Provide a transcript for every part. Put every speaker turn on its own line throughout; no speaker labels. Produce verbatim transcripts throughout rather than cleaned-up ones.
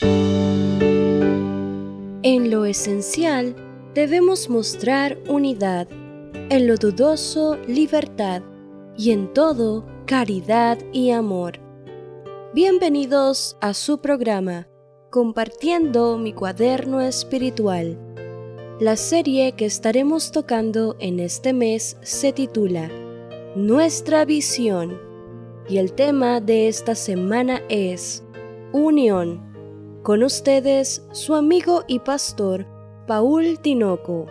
En lo esencial, debemos mostrar unidad, en lo dudoso, libertad, y en todo, caridad y amor. Bienvenidos a su programa, Compartiendo mi cuaderno espiritual. La serie que estaremos tocando en este mes se titula Nuestra visión, y el tema de esta semana es Unión. Con ustedes, su amigo y pastor, Paul Tinoco.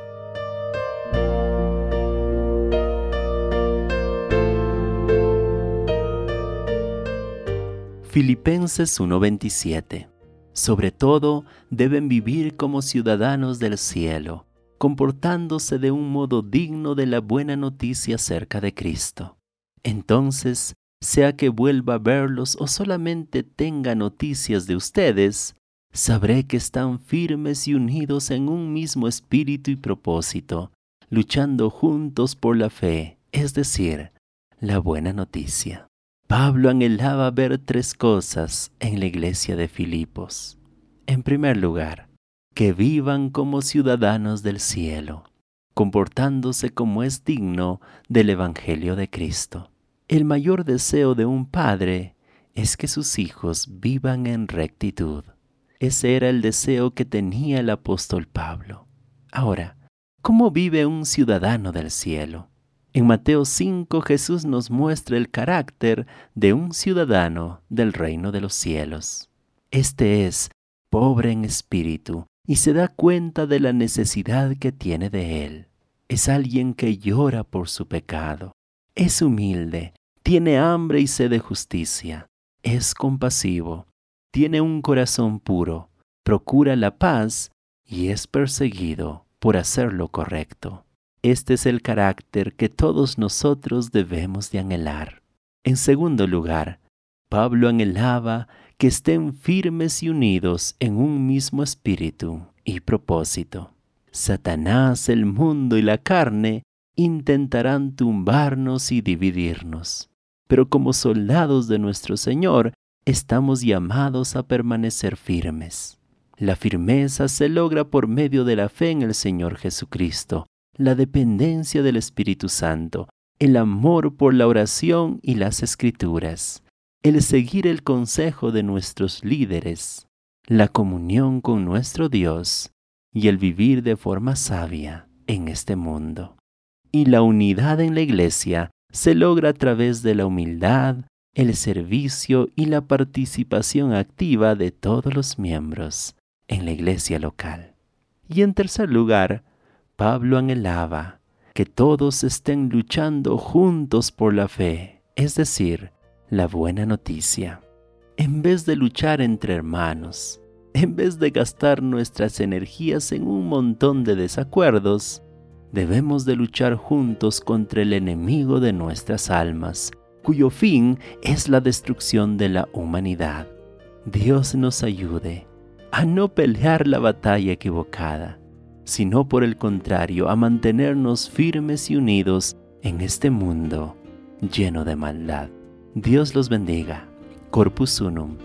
Filipenses uno veintisiete. Sobre todo, deben vivir como ciudadanos del cielo, comportándose de un modo digno de la buena noticia acerca de Cristo. Entonces, sea que vuelva a verlos o solamente tenga noticias de ustedes, sabré que están firmes y unidos en un mismo espíritu y propósito, luchando juntos por la fe, es decir, la buena noticia. Pablo anhelaba ver tres cosas en la iglesia de Filipos. En primer lugar, que vivan como ciudadanos del cielo, comportándose como es digno del Evangelio de Cristo. El mayor deseo de un padre es que sus hijos vivan en rectitud. Ese era el deseo que tenía el apóstol Pablo. Ahora, ¿cómo vive un ciudadano del cielo? En Mateo cinco, Jesús nos muestra el carácter de un ciudadano del reino de los cielos. Este es pobre en espíritu y se da cuenta de la necesidad que tiene de él. Es alguien que llora por su pecado. Es humilde, tiene hambre y sed de justicia. Es compasivo, tiene un corazón puro, procura la paz y es perseguido por hacer lo correcto. Este es el carácter que todos nosotros debemos de anhelar. En segundo lugar, Pablo anhelaba que estén firmes y unidos en un mismo espíritu y propósito. Satanás, el mundo y la carne intentarán tumbarnos y dividirnos, pero como soldados de nuestro Señor, estamos llamados a permanecer firmes. La firmeza se logra por medio de la fe en el Señor Jesucristo, la dependencia del Espíritu Santo, el amor por la oración y las Escrituras, el seguir el consejo de nuestros líderes, la comunión con nuestro Dios y el vivir de forma sabia en este mundo. Y la unidad en la iglesia se logra a través de la humildad, el servicio y la participación activa de todos los miembros en la iglesia local. Y en tercer lugar, Pablo anhelaba que todos estén luchando juntos por la fe, es decir, la buena noticia. En vez de luchar entre hermanos, en vez de gastar nuestras energías en un montón de desacuerdos, debemos de luchar juntos contra el enemigo de nuestras almas, cuyo fin es la destrucción de la humanidad. Dios nos ayude a no pelear la batalla equivocada, sino por el contrario, a mantenernos firmes y unidos en este mundo lleno de maldad. Dios los bendiga. Corpus Unum.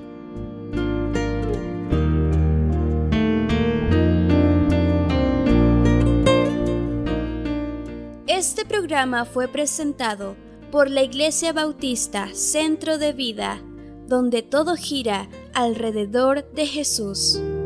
Este programa fue presentado por la Iglesia Bautista Centro de Vida, donde todo gira alrededor de Jesús.